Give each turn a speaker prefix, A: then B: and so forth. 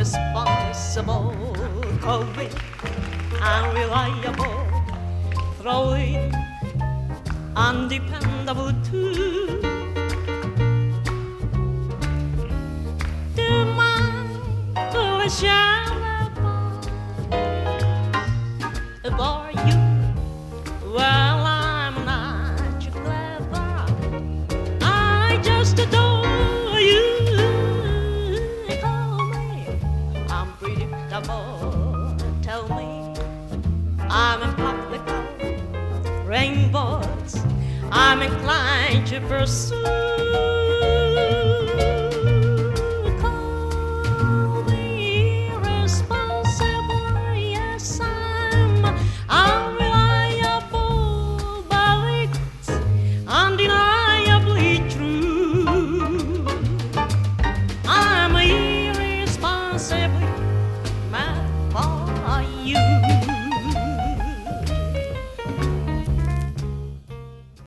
A: responsible, cold-witted, unreliable, throwing, undependable too. To my foolish for you, well, I'm not too clever. I just adore you. Call me unpredictable. Tell me I'm impractical. Rainbows I'm inclined to pursue.